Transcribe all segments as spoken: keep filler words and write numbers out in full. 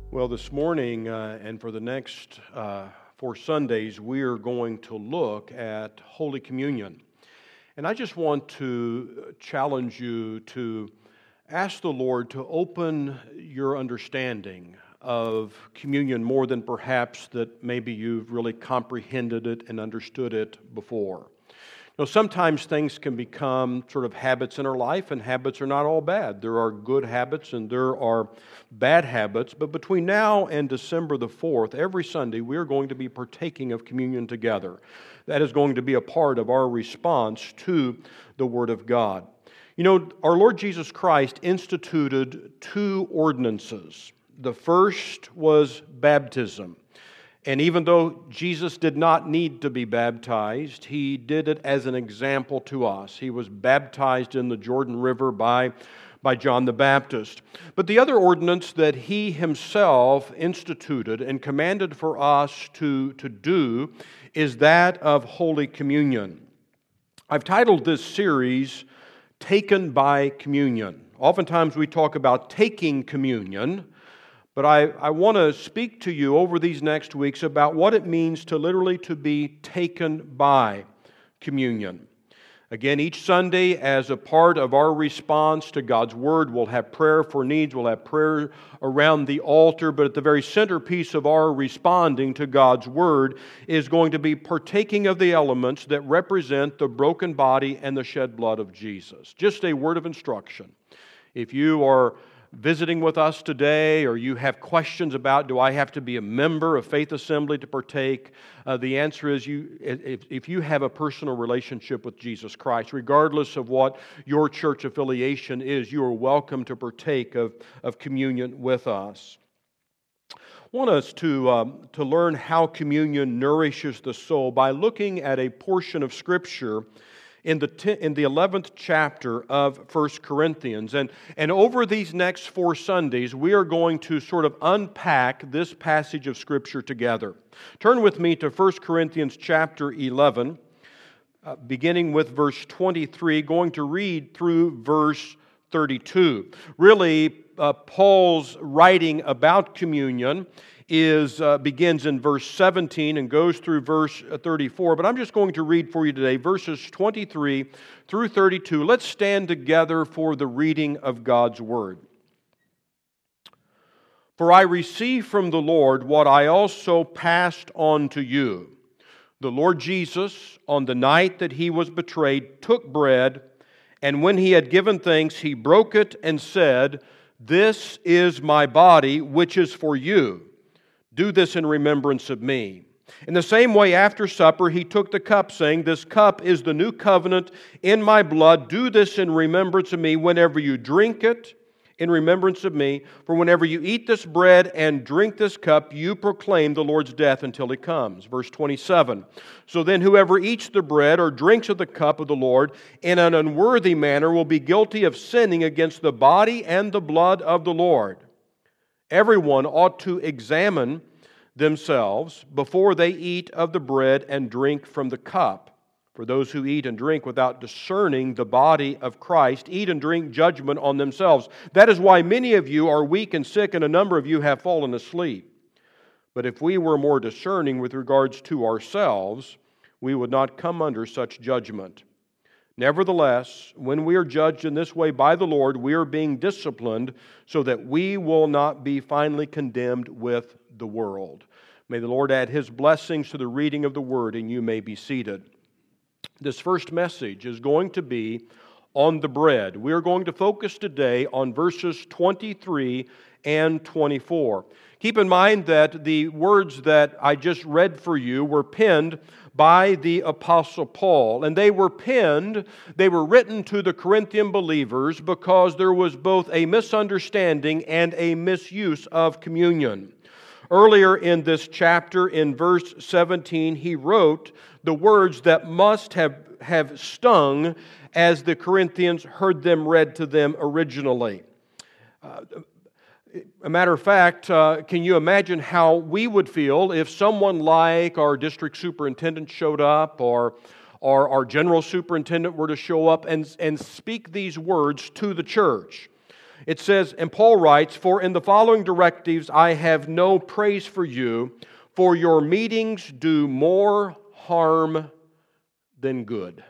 Well, this morning uh, and for the next uh, four Sundays, we are going to look at Holy Communion. And I just want to challenge you to ask the Lord to open your understanding of communion more than perhaps that maybe you've really comprehended it and understood it before. You know, sometimes things can become sort of habits in our life, and habits are not all bad. There are good habits and there are bad habits, but between now and December the fourth, every Sunday we are going to be partaking of communion together. That is going to be a part of our response to the Word of God. You know, our Lord Jesus Christ instituted two ordinances. The first was baptism. And even though Jesus did not need to be baptized, He did it as an example to us. He was baptized in the Jordan River by, by John the Baptist. But the other ordinance that He Himself instituted and commanded for us to, to do is that of Holy Communion. I've titled this series, Taken by Communion. Oftentimes we talk about taking communion, but I, I want to speak to you over these next weeks about what it means to literally to be taken by communion. Again, each Sunday, as a part of our response to God's Word, we'll have prayer for needs, we'll have prayer around the altar, but at the very centerpiece of our responding to God's Word is going to be partaking of the elements that represent the broken body and the shed blood of Jesus. Just a word of instruction. If you are visiting with us today, or you have questions about, do I have to be a member of Faith Assembly to partake? Uh, the answer is, you. If, if you have a personal relationship with Jesus Christ, regardless of what your church affiliation is, you are welcome to partake of, of communion with us. I want us to, um, to learn how communion nourishes the soul by looking at a portion of Scripture in the ten, in the eleventh chapter of First Corinthians. And, and over these next four Sundays, we are going to sort of unpack this passage of Scripture together. Turn with me to First Corinthians chapter eleven, uh, beginning with verse twenty-three, going to read through verse thirty-two. Really, uh, Paul's writing about communion is uh, begins in verse seventeen and goes through verse thirty-four. But I'm just going to read for you today verses twenty-three through thirty-two. Let's stand together for the reading of God's Word. For I received from the Lord what I also passed on to you. The Lord Jesus, on the night that He was betrayed, took bread, and when He had given thanks, He broke it and said, "This is my body, which is for you. Do this in remembrance of me." In the same way, after supper, He took the cup, saying, "This cup is the new covenant in my blood. Do this in remembrance of me whenever you drink it, in remembrance of me. For whenever you eat this bread and drink this cup, you proclaim the Lord's death until He comes." Verse twenty-seven. So then whoever eats the bread or drinks of the cup of the Lord in an unworthy manner will be guilty of sinning against the body and the blood of the Lord. Everyone ought to examine themselves before they eat of the bread and drink from the cup. For those who eat and drink without discerning the body of Christ eat and drink judgment on themselves. That is why many of you are weak and sick, and a number of you have fallen asleep. But if we were more discerning with regards to ourselves, we would not come under such judgment. Nevertheless, when we are judged in this way by the Lord, we are being disciplined so that we will not be finally condemned with the world. May the Lord add His blessings to the reading of the Word, and you may be seated. This first message is going to be on the bread. We are going to focus today on verses twenty-three and twenty-four. Keep in mind that the words that I just read for you were penned by the Apostle Paul. And they were penned, they were written to the Corinthian believers because there was both a misunderstanding and a misuse of communion. Earlier in this chapter, in verse seventeen, he wrote the words that must have, have stung as the Corinthians heard them read to them originally. Uh, A matter of fact, uh, can you imagine how we would feel if someone like our district superintendent showed up, or, or our general superintendent were to show up and, and speak these words to the church? It says, and Paul writes, "For in the following directives I have no praise for you, for your meetings do more harm than good."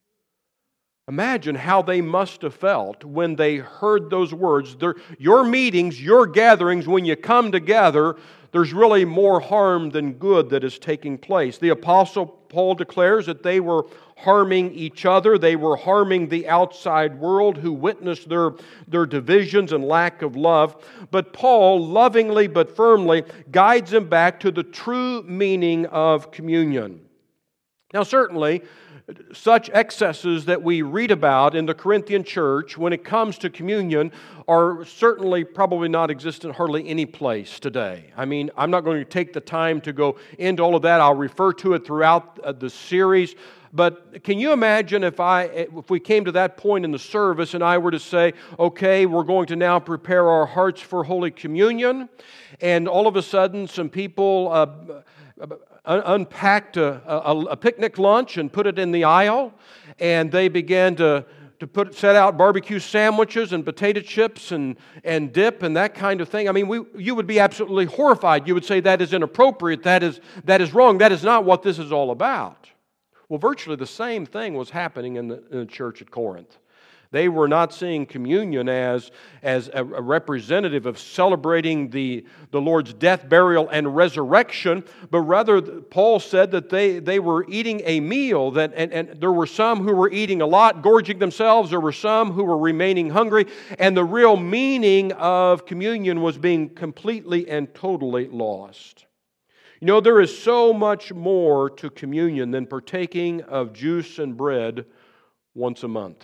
Imagine how they must have felt when they heard those words. They're, your meetings, your gatherings, when you come together, there's really more harm than good that is taking place. The Apostle Paul declares that they were harming each other. They were harming the outside world who witnessed their, their divisions and lack of love. But Paul, lovingly but firmly, guides them back to the true meaning of communion. Now, certainly, such excesses that we read about in the Corinthian church when it comes to communion are certainly probably not existent hardly any place today. I mean, I'm not going to take the time to go into all of that. I'll refer to it throughout the series. But can you imagine if I, if we came to that point in the service and I were to say, okay, we're going to now prepare our hearts for Holy Communion, and all of a sudden some people uh, unpacked a, a, a picnic lunch and put it in the aisle, and they began to, to put set out barbecue sandwiches and potato chips and, and dip and that kind of thing. I mean, we, you would be absolutely horrified. You would say that is inappropriate, that is, that is wrong, that is not what this is all about. Well, virtually the same thing was happening in the, in the church at Corinth. They were not seeing communion as, as a, a representative of celebrating the, the Lord's death, burial, and resurrection, but rather Paul said that they, they were eating a meal, that, and, and there were some who were eating a lot, gorging themselves. There were some who were remaining hungry, and the real meaning of communion was being completely and totally lost. You know, there is so much more to communion than partaking of juice and bread once a month.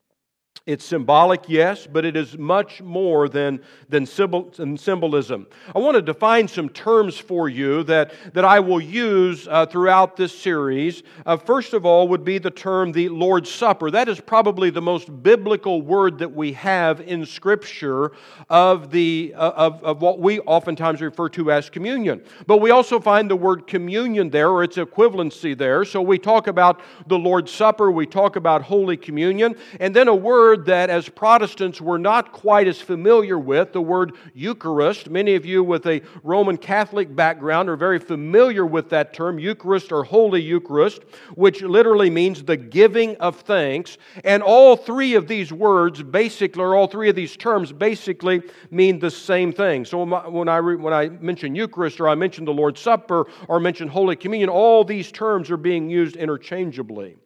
It's symbolic, yes, but it is much more than, than, symbol, than symbolism. I want to define some terms for you that, that I will use uh, throughout this series. Uh, first of all would be the term the Lord's Supper. That is probably the most biblical word that we have in Scripture of, the, uh, of, of what we oftentimes refer to as communion. But we also find the word communion there, or its equivalency there. So we talk about the Lord's Supper, we talk about Holy Communion, and then a word that as Protestants we're not quite as familiar with, the word Eucharist. Many of you with a Roman Catholic background are very familiar with that term, Eucharist or Holy Eucharist, which literally means the giving of thanks. And all three of these words basically, or all three of these terms basically mean the same thing. So when I, when I mention Eucharist, or I mention the Lord's Supper, or mention Holy Communion, all these terms are being used interchangeably.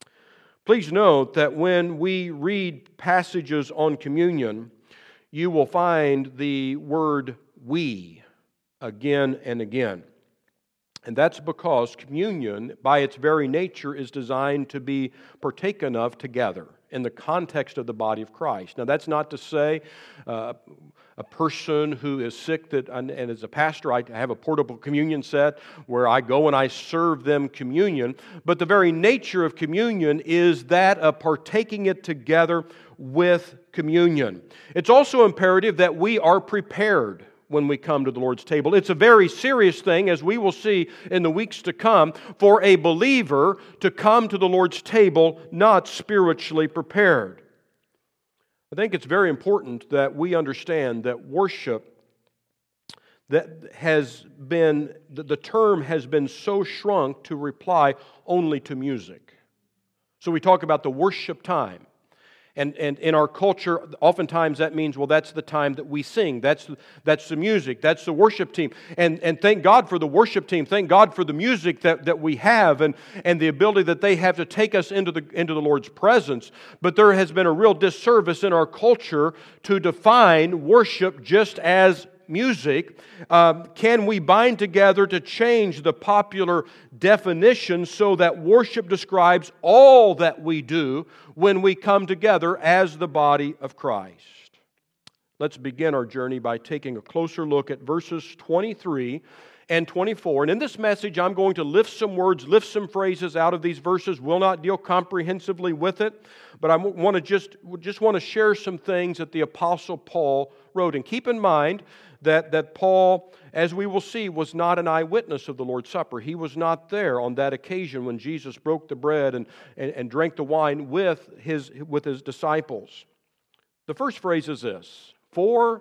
Please note that when we read passages on communion, you will find the word "we" again and again. And that's because communion, by its very nature, is designed to be partaken of together in the context of the body of Christ. Now, that's not to say uh, a person who is sick, that, and as a pastor, I have a portable communion set where I go and I serve them communion. But the very nature of communion is that of partaking it together with communion. It's also imperative that we are prepared when we come to the Lord's table. It's a very serious thing, as we will see in the weeks to come, for a believer to come to the Lord's table not spiritually prepared. I think it's very important that we understand that worship that has been, the term has been so shrunk to reply only to music. So we talk about the worship time. And, and in our culture, oftentimes that means, well, that's the time that we sing. That's, that's the music. That's the worship team. And, and thank God for the worship team. Thank God for the music that, that we have and, and the ability that they have to take us into the, into the Lord's presence. But there has been a real disservice in our culture to define worship just as music. Uh, can we bind together to change the popular definition so that worship describes all that we do when we come together as the body of Christ? Let's begin our journey by taking a closer look at verses twenty-three and twenty-four. And in this message, I'm going to lift some words, lift some phrases out of these verses. We'll not deal comprehensively with it, but I want to just, just want to share some things that the Apostle Paul wrote. And keep in mind that, that Paul, as we will see, was not an eyewitness of the Lord's Supper. He was not there on that occasion when Jesus broke the bread and, and, and drank the wine with his, with his disciples. The first phrase is this: For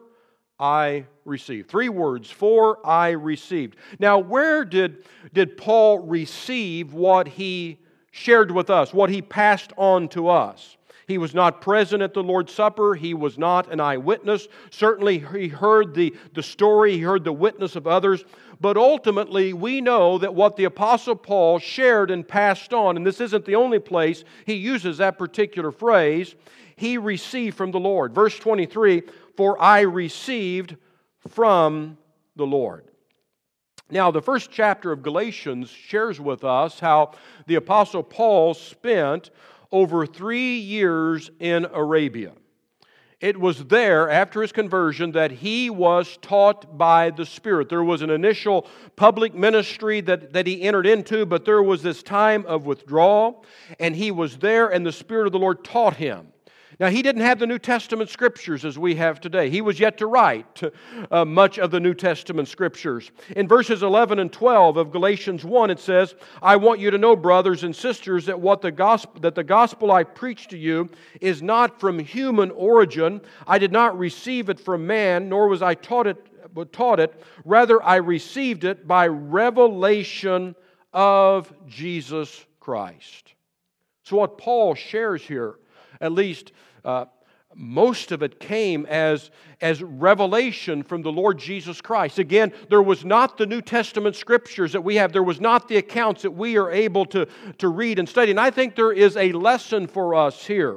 I received. Three words, for I received. Now, where did, did Paul receive what he shared with us, what he passed on to us? He was not present at the Lord's Supper. He was not an eyewitness. Certainly, he heard the, the story. He heard the witness of others. But ultimately, we know that what the Apostle Paul shared and passed on, and this isn't the only place he uses that particular phrase, he received from the Lord. Verse twenty-three, for I received from the Lord. Now, the first chapter of Galatians shares with us how the Apostle Paul spent over three years in Arabia. It was there, after his conversion, that he was taught by the Spirit. There was an initial public ministry that, that he entered into, but there was this time of withdrawal, and he was there, and the Spirit of the Lord taught him. Now, he didn't have the New Testament Scriptures as we have today. He was yet to write uh, much of the New Testament Scriptures. In verses eleven and twelve of Galatians one, it says, I want you to know, brothers and sisters, that what the gospel, that the gospel I preach to you is not from human origin. I did not receive it from man, nor was I taught it, taught it. Rather, I received it by revelation of Jesus Christ. So what Paul shares here, at least uh, most of it came as, as revelation from the Lord Jesus Christ. Again, there was not the New Testament Scriptures that we have. There was not the accounts that we are able to, to read and study. And I think there is a lesson for us here.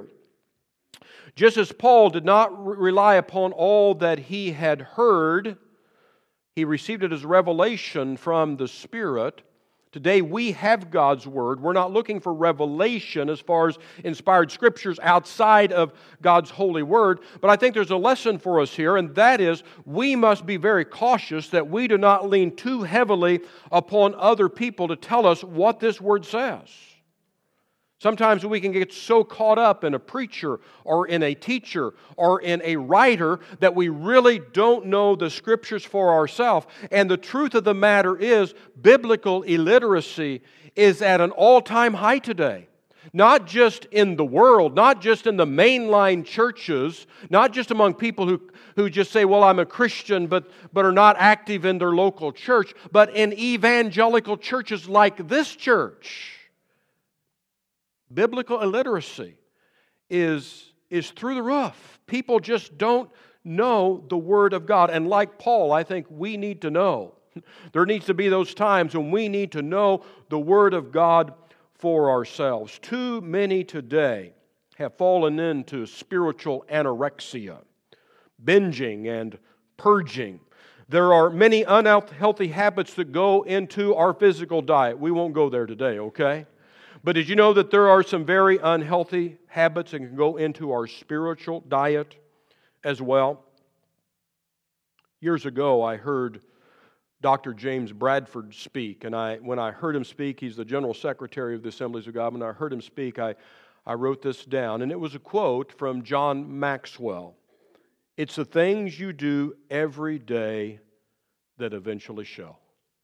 Just as Paul did not re- rely upon all that he had heard, he received it as revelation from the Spirit. Today we have God's Word. We're not looking for revelation as far as inspired Scriptures outside of God's holy Word. But I think there's a lesson for us here, and that is we must be very cautious that we do not lean too heavily upon other people to tell us what this Word says. Sometimes we can get so caught up in a preacher or in a teacher or in a writer that we really don't know the Scriptures for ourselves. And the truth of the matter is, biblical illiteracy is at an all-time high today. Not just in the world, not just in the mainline churches, not just among people who, who just say, well, I'm a Christian, but, but are not active in their local church, but in evangelical churches like this church. Biblical illiteracy is, is through the roof. People just don't know the Word of God. And like Paul, I think we need to know. There needs to be those times when we need to know the Word of God for ourselves. Too many today have fallen into spiritual anorexia, binging and purging. There are many unhealthy habits that go into our physical diet. We won't go there today, okay? But did you know that there are some very unhealthy habits that can go into our spiritual diet as well? Years ago, I heard Doctor James Bradford speak, and I, when I heard him speak, he's the General Secretary of the Assemblies of God. When I heard him speak, I, I wrote this down, and it was a quote from John Maxwell. It's the things you do every day that eventually show.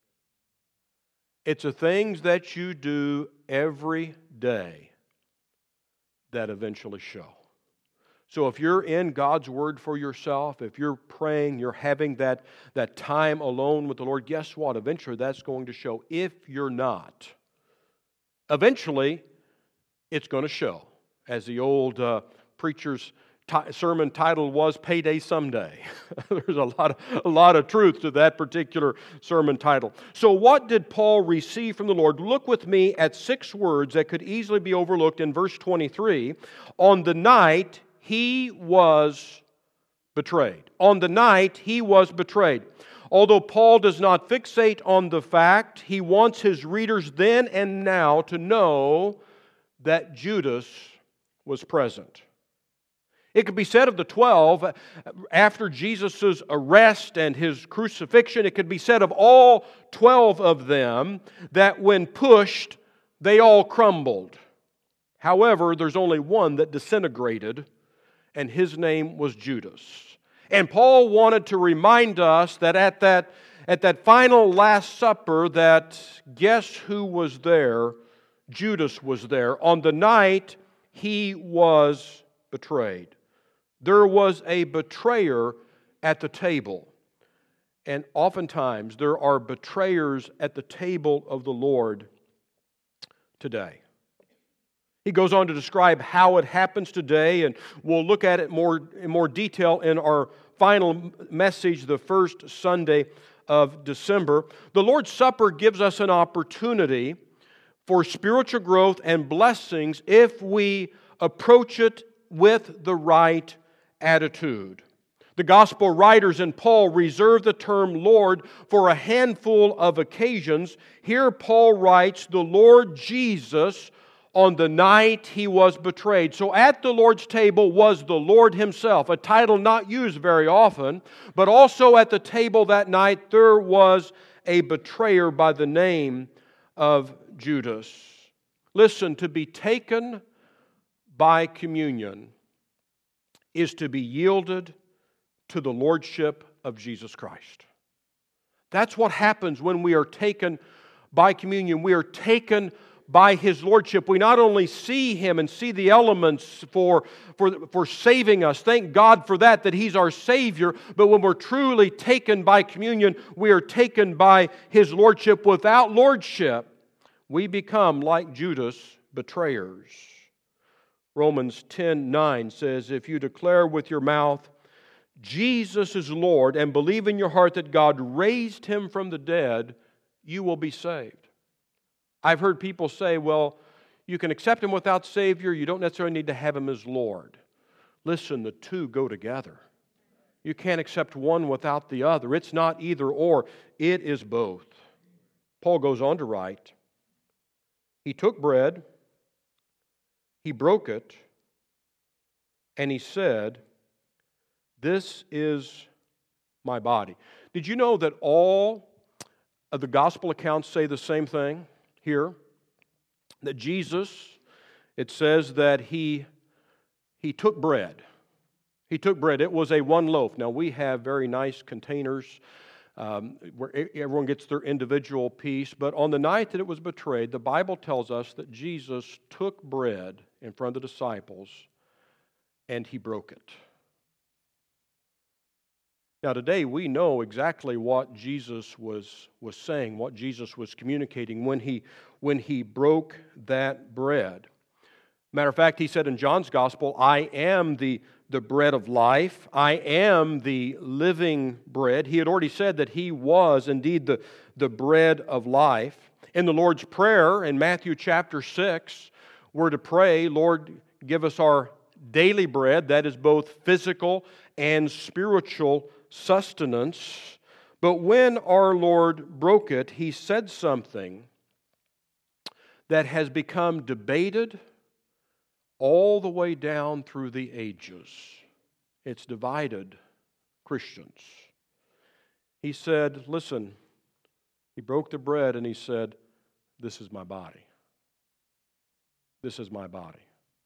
It's the things that you do every day that eventually show. So if you're in God's Word for yourself, if you're praying, you're having that, that time alone with the Lord, guess what? Eventually that's going to show. If you're not, eventually it's going to show. As the old uh, preacher's T- sermon title was Payday Someday. There's a lot, of, a lot of truth to that particular sermon title. So what did Paul receive from the Lord? Look with me at six words that could easily be overlooked in verse twenty-three. On the night he was betrayed. On the night he was betrayed. Although Paul does not fixate on the fact, he wants his readers then and now to know that Judas was present. It could be said of the twelve, after Jesus' arrest and His crucifixion, it could be said of all twelve of them that when pushed, they all crumbled. However, there's only one that disintegrated, and his name was Judas. And Paul wanted to remind us that at that, at that final Last Supper, that guess who was there? Judas was there. On the night he was betrayed. There was a betrayer at the table. And oftentimes there are betrayers at the table of the Lord today. He goes on to describe how it happens today, and we'll look at it more in more detail in our final message, the first Sunday of December. The Lord's Supper gives us an opportunity for spiritual growth and blessings if we approach it with the right attitude. The gospel writers and Paul reserve the term Lord for a handful of occasions. Here Paul writes, the Lord Jesus on the night He was betrayed. So at the Lord's table was the Lord Himself, a title not used very often, but also at the table that night there was a betrayer by the name of Judas. Listen, to be taken by communion is to be yielded to the Lordship of Jesus Christ. That's what happens when we are taken by communion. We are taken by His Lordship. We not only see Him and see the elements for, for, for saving us, thank God for that, that He's our Savior, but when we're truly taken by communion, we are taken by His Lordship. Without Lordship, we become like Judas, betrayers. Romans ten nine says, if you declare with your mouth Jesus is Lord and believe in your heart that God raised Him from the dead, you will be saved. I've heard people say, well, you can accept Him without Savior, you don't necessarily need to have Him as Lord. Listen, the two go together. You can't accept one without the other. It's not either or, it is both. Paul goes on to write, He took bread, He broke it, and He said, this is my body. Did you know that all of the gospel accounts say the same thing here? That Jesus, it says that He, he took bread. He took bread. It was a one loaf. Now we have very nice containers um, where everyone gets their individual piece. But on the night that it was betrayed, the Bible tells us that Jesus took bread in front of the disciples and He broke it. Now today we know exactly what Jesus was, was saying, what Jesus was communicating when he, when he broke that bread. Matter of fact, He said in John's Gospel, I am the, the bread of life. I am the living bread. He had already said that He was indeed the, the bread of life. In the Lord's Prayer in Matthew chapter six, we're to pray, Lord, give us our daily bread, that is both physical and spiritual sustenance. But when our Lord broke it, He said something that has become debated all the way down through the ages. It's divided Christians. He said, listen, He broke the bread and He said, this is my body. This is my body.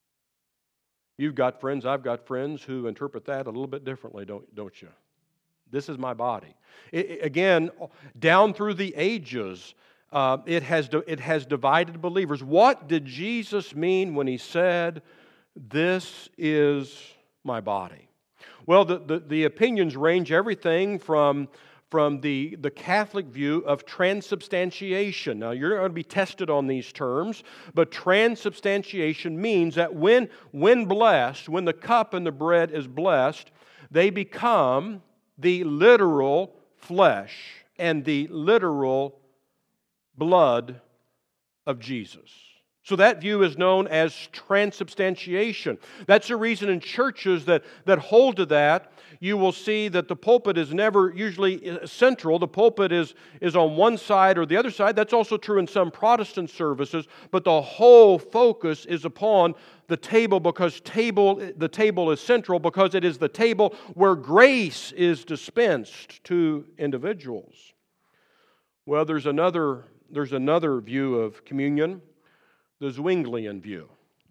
You've got friends, I've got friends who interpret that a little bit differently, don't, don't you? This is my body. It, again, down through the ages, uh, it has it has divided believers. What did Jesus mean when He said, this is my body? Well, the, the, the opinions range everything from, from the, the Catholic view of transubstantiation. Now, you're going to be tested on these terms, but transubstantiation means that when, when blessed, when the cup and the bread is blessed, they become the literal flesh and the literal blood of Jesus. So that view is known as transubstantiation. That's the reason in churches that, that hold to that, you will see that the pulpit is never usually central. The pulpit is, is on one side or the other side. That's also true in some Protestant services, but the whole focus is upon the table because table, the table is central because it is the table where grace is dispensed to individuals. Well, there's another, there's another view of communion, the Zwinglian view.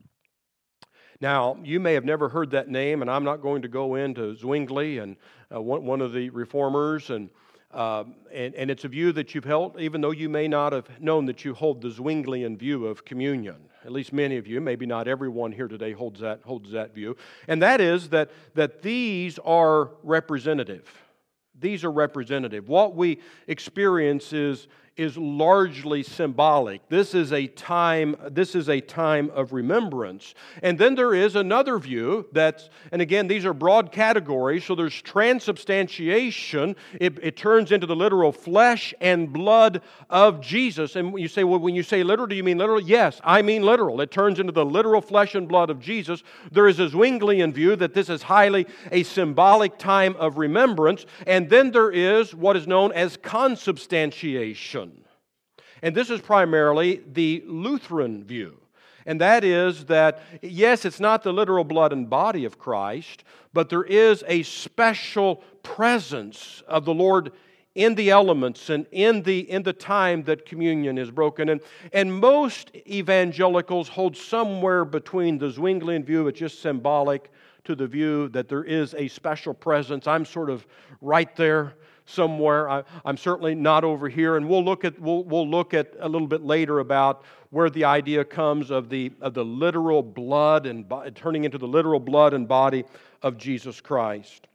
Now, you may have never heard that name, and I'm not going to go into Zwingli and uh, one, one of the reformers, and Um, and, and it's a view that you've held, even though you may not have known that you hold the Zwinglian view of communion. At least many of you, maybe not everyone here today holds that holds that view. And that is that, that these are representative. These are representative. What we experience is, is largely symbolic. This is a time, this is a time of remembrance. And then there is another view that's, and again, these are broad categories, so there's transubstantiation. It, it turns into the literal flesh and blood of Jesus. And you say, well, when you say literal, do you mean literal? Yes, I mean literal. It turns into the literal flesh and blood of Jesus. There is a Zwinglian view that this is highly a symbolic time of remembrance. And then there is what is known as consubstantiation. And this is primarily the Lutheran view. And that is that, yes, it's not the literal blood and body of Christ, but there is a special presence of the Lord in the elements and in the, in the time that communion is broken. And, and most evangelicals hold somewhere between the Zwinglian view, it's just symbolic, to the view that there is a special presence. I'm sort of right there somewhere. I, I'm certainly not over here, and we'll look at we'll, we'll look at a little bit later about where the idea comes of the of the literal blood and turning into the literal blood and body of Jesus Christ.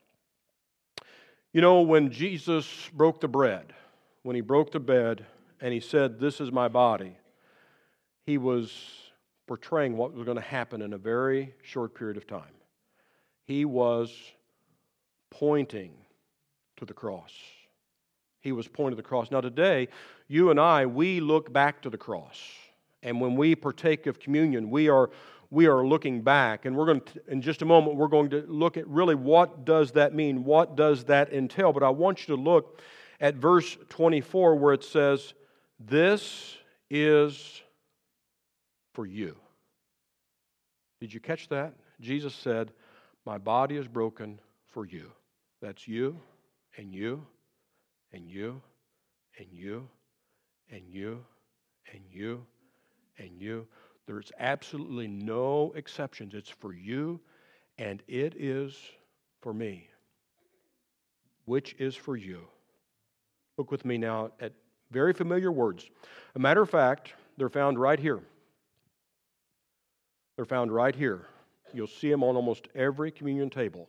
You know, when Jesus broke the bread, when He broke the bread and He said, "This is my body," He was portraying what was going to happen in a very short period of time. He was pointing to the cross. He was pointing to the cross. Now today, you and I, we look back to the cross. And when we partake of communion, we are we are looking back. And we're going to, in just a moment, we're going to look at really what does that mean? What does that entail? But I want you to look at verse twenty-four where it says, "This is for you." Did you catch that? Jesus said, "My body is broken for you." That's you, and you, and you, and you, and you, and you, and you. There's absolutely no exceptions. It's for you, and it is for me. Which is for you? Look with me now at very familiar words. A matter of fact, they're found right here. They're found right here. You'll see them on almost every communion table.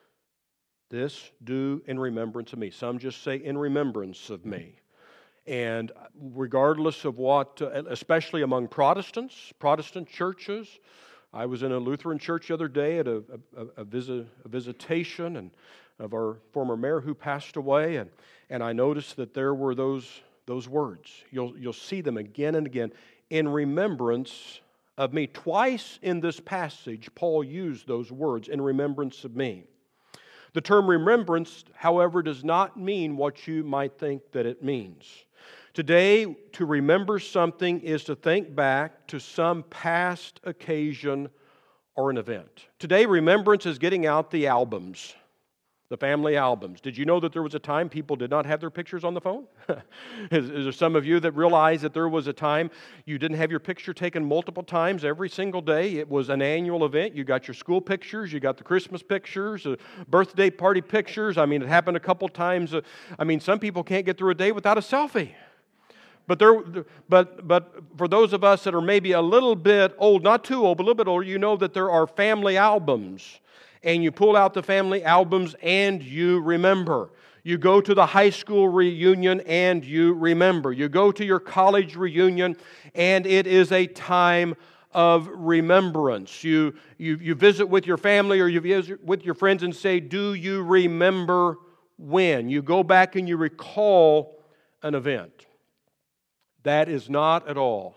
This do in remembrance of me. Some just say in remembrance of me. And regardless of what, especially among Protestants, Protestant churches, I was in a Lutheran church the other day at a, a, a, visit, a visitation and of our former mayor who passed away, and, and I noticed that there were those, those words. You'll, you'll see them again and again. In remembrance of me. Twice in this passage, Paul used those words, in remembrance of me. The term remembrance, however, does not mean what you might think that it means. Today, to remember something is to think back to some past occasion or an event. Today, remembrance is getting out the albums, the family albums. Did you know that there was a time people did not have their pictures on the phone? is, is there some of you that realize that there was a time you didn't have your picture taken multiple times every single day? It was an annual event. You got your school pictures, you got the Christmas pictures, uh, birthday party pictures. I mean, it happened a couple times. Uh, I mean, some people can't get through a day without a selfie. But there, but but for those of us that are maybe a little bit old, not too old, but a little bit older, you know that there are family albums. And you pull out the family albums and you remember. You go to the high school reunion and you remember. You go to your college reunion and it is a time of remembrance. You, you, you visit with your family or you visit with your friends and say, "Do you remember when?" You go back and you recall an event. That is not at all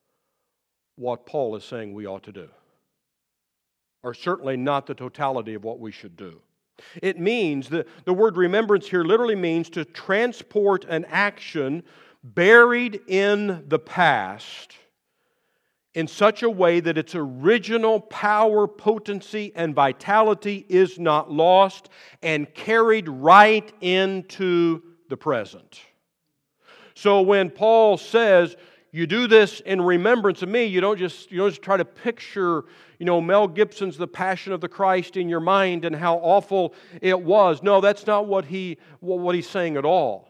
what Paul is saying we ought to do. Or certainly not the totality of what we should do. It means, that the word remembrance here literally means to transport an action buried in the past in such a way that its original power, potency, and vitality is not lost and carried right into the present. So when Paul says, "You do this in remembrance of me," you don't just you don't just try to picture, you know, Mel Gibson's The Passion of the Christ in your mind and how awful it was. No, that's not what he what he's saying at all.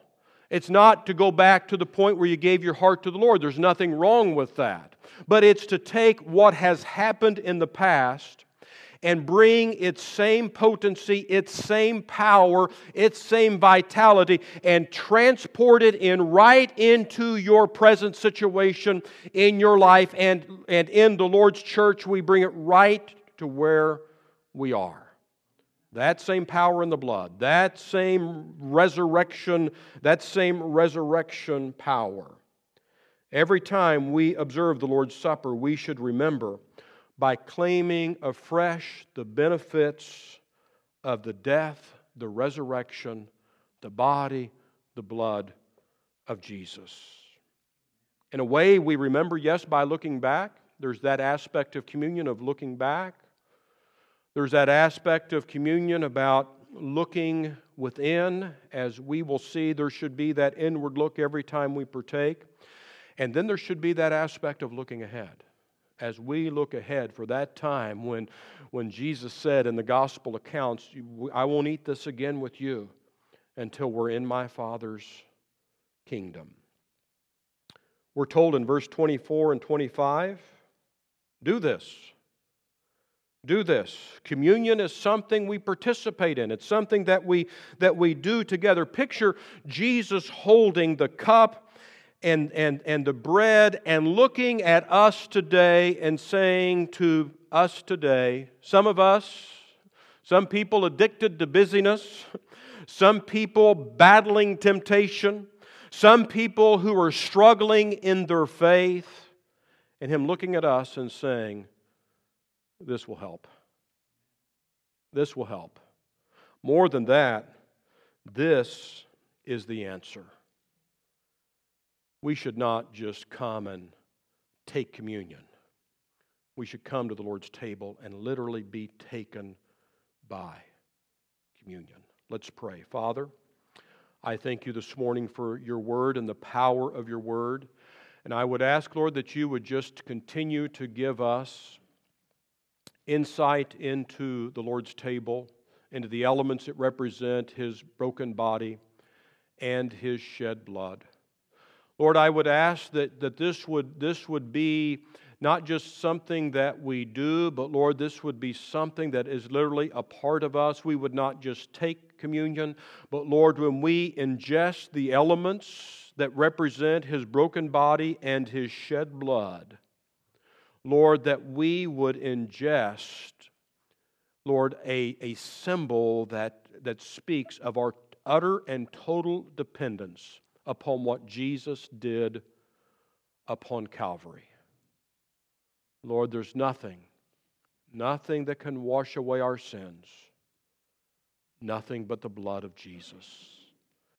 It's not to go back to the point where you gave your heart to the Lord. There's nothing wrong with that. But it's to take what has happened in the past and bring its same potency, its same power, its same vitality, and transport it in right into your present situation in your life. And, and in the Lord's church, we bring it right to where we are. That same power in the blood, that same resurrection, that same resurrection power. Every time we observe the Lord's Supper, we should remember by claiming afresh the benefits of the death, the resurrection, the body, the blood of Jesus. In a way, we remember, yes, by looking back. There's that aspect of communion of looking back. There's that aspect of communion about looking within. As we will see, there should be that inward look every time we partake. And then there should be that aspect of looking ahead. As we look ahead for that time when, when Jesus said in the gospel accounts, I won't eat this again with you until we're in my Father's kingdom. We're told in verse twenty-four and twenty-five, do this. Do this. Communion is something we participate in. It's something that we, that we do together. Picture Jesus holding the cup and, and, and the bread and looking at us today and saying to us today, some of us, some people addicted to busyness, some people battling temptation, some people who are struggling in their faith, and Him looking at us and saying, this will help. This will help. More than that, this is the answer. We should not just come and take communion. We should come to the Lord's table and literally be taken by communion. Let's pray. Father, I thank you this morning for your word and the power of your word. And I would ask, Lord, that you would just continue to give us insight into the Lord's table, into the elements that represent His broken body and His shed blood. Lord, I would ask that, that this would, this would be not just something that we do, but Lord, this would be something that is literally a part of us. We would not just take communion, but Lord, when we ingest the elements that represent His broken body and His shed blood, Lord, that we would ingest, Lord, a, a symbol that, that speaks of our utter and total dependence upon what Jesus did upon Calvary. Lord, there's nothing, nothing that can wash away our sins, nothing but the blood of Jesus.